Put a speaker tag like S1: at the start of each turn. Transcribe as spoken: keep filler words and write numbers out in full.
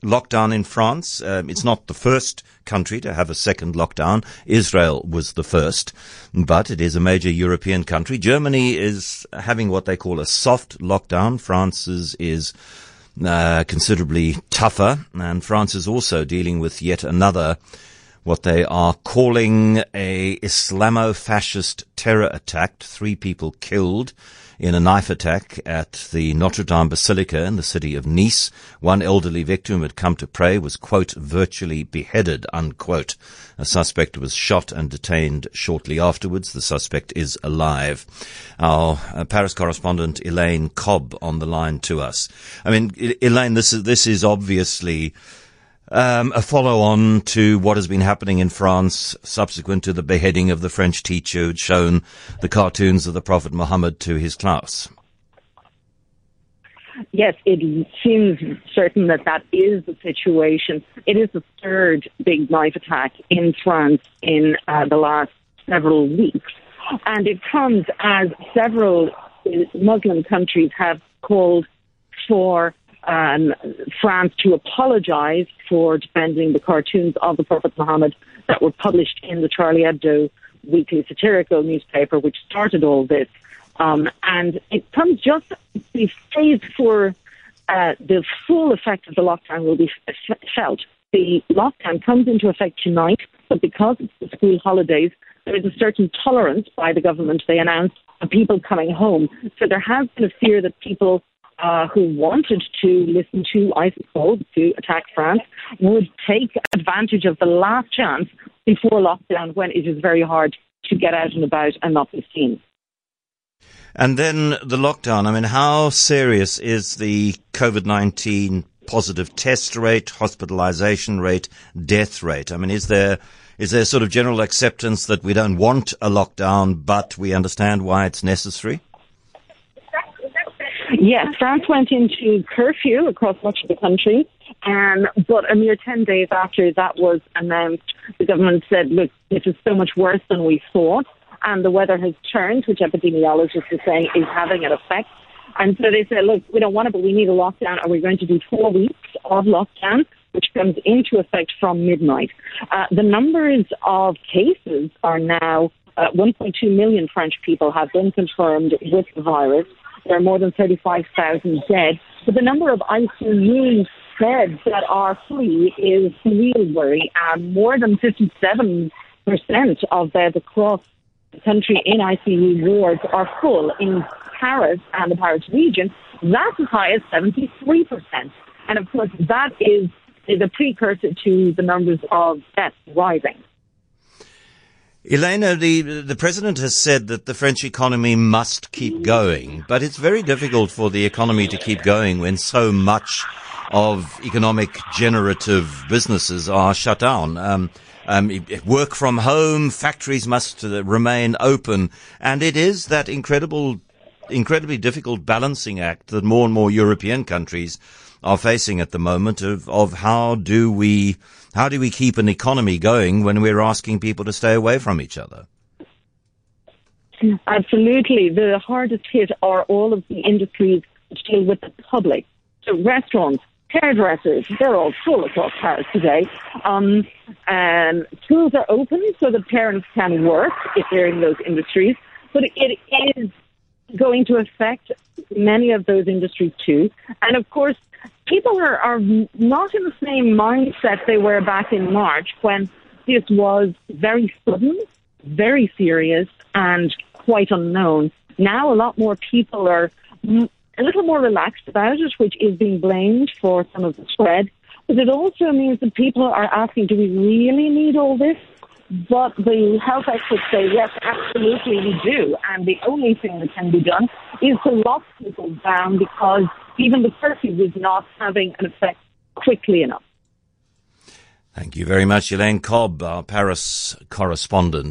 S1: lockdown in France. Um, it's not the first country to have a second lockdown. Israel was the first, but it is a major European country. Germany is having what they call a soft lockdown. France's is uh, considerably tougher, and France is also dealing with yet another what they are calling a Islamo-fascist terror attack. Three people killed in a knife attack at the Notre Dame Basilica in the city of Nice. One elderly victim who had come to pray was, quote, virtually beheaded, unquote. A suspect was shot and detained shortly afterwards. The suspect is alive. Our uh, Paris correspondent Elaine Cobb on the line to us. I mean, Elaine, this is, this is obviously Um, a follow-on to what has been happening in France subsequent to the beheading of the French teacher who'd shown the cartoons of the Prophet Muhammad to his class.
S2: Yes, it seems certain that that is the situation. It is the third big knife attack in France in uh, the last several weeks. And it comes as several Muslim countries have called for Um, France to apologize for defending the cartoons of the Prophet Muhammad that were published in the Charlie Hebdo weekly satirical newspaper, which started all this. Um, and it comes just the phase for uh, the full effect of the lockdown will be f- felt. The lockdown comes into effect tonight, but because it's the school holidays, there is a certain tolerance by the government, they announced, of people coming home. So there has been a fear that people Uh, who wanted to listen to ISIS calls to attack France would take advantage of the last chance before lockdown, when it is very hard to get out and about and not be seen.
S1: And then the lockdown, I mean, how serious is the COVID nineteen positive test rate, hospitalization rate, death rate? I mean, is there is there sort of general acceptance that we don't want a lockdown, but we understand why it's necessary?
S2: Yes, France went into curfew across much of the country, um, but a mere ten days after that was announced, the government said, look, this is so much worse than we thought, and the weather has turned, which epidemiologists are saying is having an effect. And so they said, look, we don't want it, but we need a lockdown, and we're going to do four weeks of lockdown, which comes into effect from midnight. Uh, the numbers of cases are now, uh, one point two million French people have been confirmed with the virus. There are more than thirty-five thousand dead. But the number of I C U beds that are free is the real worry. Um, more than fifty-seven percent of beds across the country in I C U wards are full. In Paris and the Paris region, that's as high as seventy-three percent. And of course, that is, is a precursor to the numbers of deaths rising.
S1: Elena, the, the president has said that the French economy must keep going, but it's very difficult for the economy to keep going when so much of economic generative businesses are shut down. Um, um, work from home, factories must uh, remain open, and it is that incredible, incredibly difficult balancing act that more and more European countries are facing at the moment of, of how do we how do we keep an economy going when we're asking people to stay away from each other?
S2: Absolutely. The hardest hit are all of the industries which deal with the public. So restaurants, hairdressers, they're all full across Paris today. Um, and schools are open so that parents can work if they're in those industries. But it is going to affect many of those industries too. And of course, people are, are not in the same mindset they were back in March, when this was very sudden, very serious, and quite unknown. Now a lot more people are a little more relaxed about it, which is being blamed for some of the spread. But it also means that people are asking, do we really need all this? But the health experts say, yes, absolutely we do. And the only thing that can be done is to lock people down, because even the curfew is not having an effect quickly enough.
S1: Thank you very much, Elaine Cobb, our Paris correspondent.